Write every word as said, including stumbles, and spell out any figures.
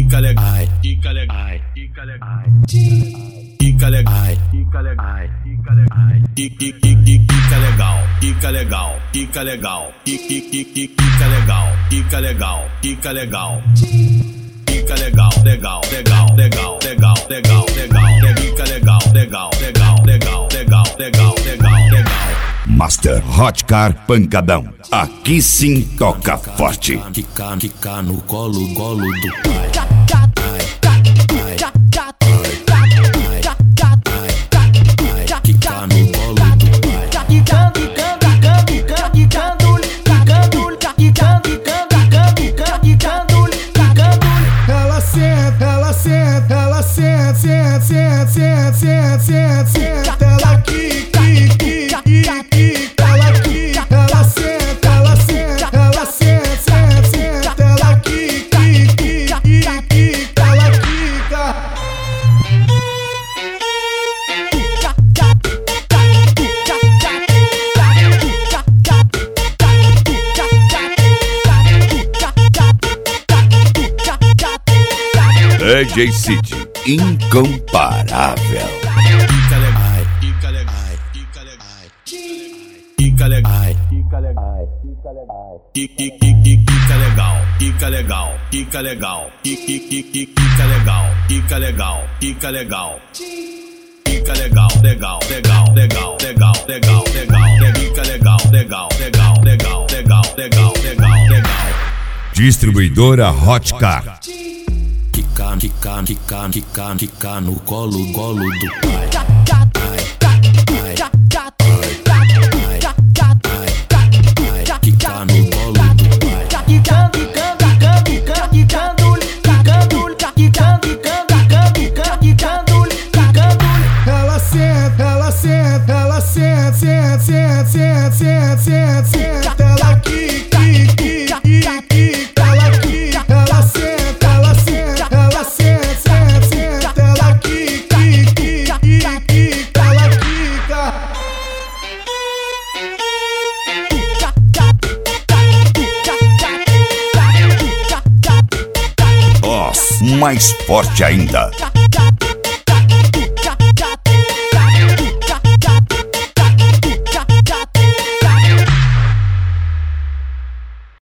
Fica legal, fica legal, fica legal, fica legal, fica legal, fica legal, fica legal, fica legal, fica legal, fica legal, fica legal, fica legal, fica legal, legal, legal, legal, legal, legal, legal, fica legal, legal, legal, legal, legal, legal, legal, legal. Master Hotcar Pancadão, aqui sim toca forte. Fica, fica no colo, colo do pai. Fica no colo do pai. Quicando, quicando, quicando, quicando, quicando, quicando, quicando, quicando, quicando. Ela senta, ela senta, ela senta, senta, senta, senta, senta, senta, senta. Ela quica, quica, quica, quica. Ela quica, ela senta, ela senta, ela senta, senta, senta. Ela quica, quica, quica, quica. Ela quica. D J City, incomparável. Fica legal, fica legal, fica legal, fica legal, fica legal, fica legal, fica legal, fica legal, fica legal, fica legal, fica legal, fica legal, fica legal, legal, legal, legal, legal, legal, legal, fica legal, legal, legal, legal, legal, legal, legal, legal. Distribuidora Hotcar. Fica, fica, fica, fica, fica no colo, colo do pai. Fica no colo do pai. Quicando, quicando, quicando, quicando, quicando, quicando, quicando, quicando, quicando. Ela senta, ela senta, ela senta, senta, senta, senta, senta, senta, senta. Ela quica, quica, quica, quica. Ela quica, ela senta, ela senta, ela senta, senta, senta. Ela quica, quica, quica, quica. Ela quica. Voz mais forte ainda.